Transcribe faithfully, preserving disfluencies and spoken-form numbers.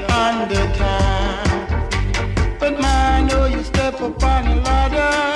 under time. But man, know you step upon a ladder.